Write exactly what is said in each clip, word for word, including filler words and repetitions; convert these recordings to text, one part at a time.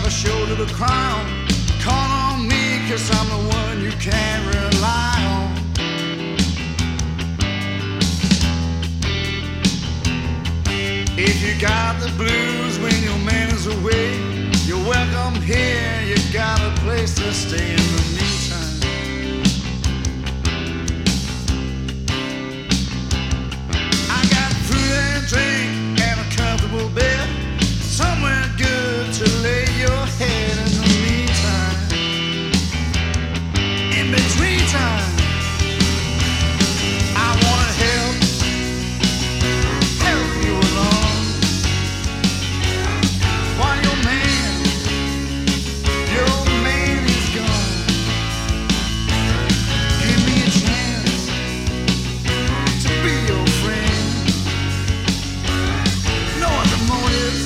a show to the crown. Call on me, cause I'm the one you can rely on. If you got the blues when your man is away, you're welcome here, you got a place to stay in the meantime. I got food and drink and a comfortable bed, somewhere good to lay your head in the meantime. In between time, I wanna help, help you along. While your man, your man is gone, give me a chance to be your friend. No other motives,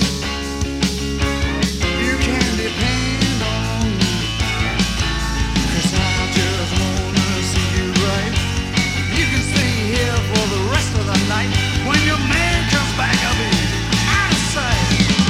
you can depend on me, cause I just wanna see you right. You can stay here for the rest of the night. When your man comes back, I'll be out of sight.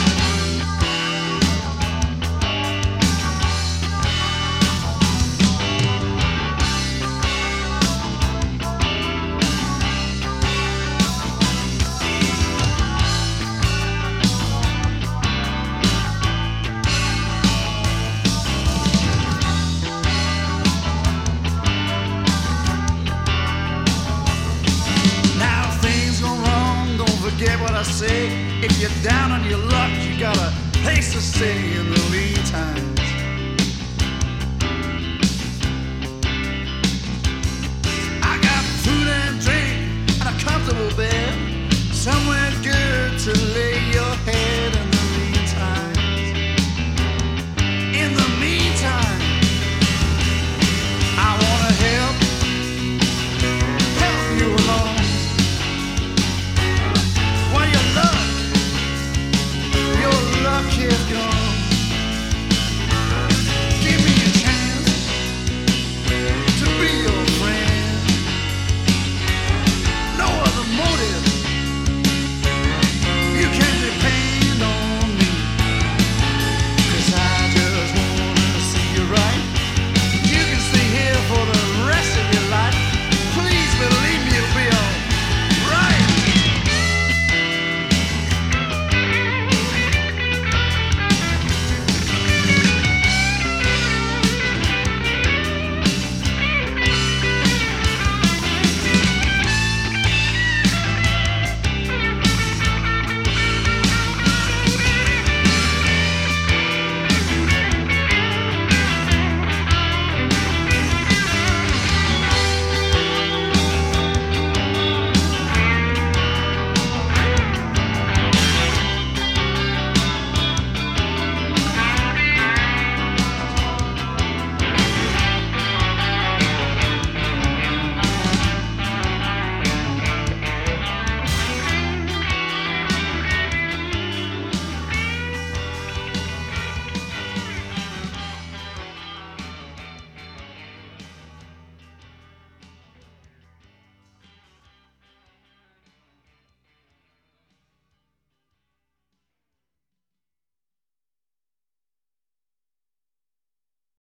Now if things go wrong, don't forget what I say. If you're down on your luck, you got a place to stay in the meantime.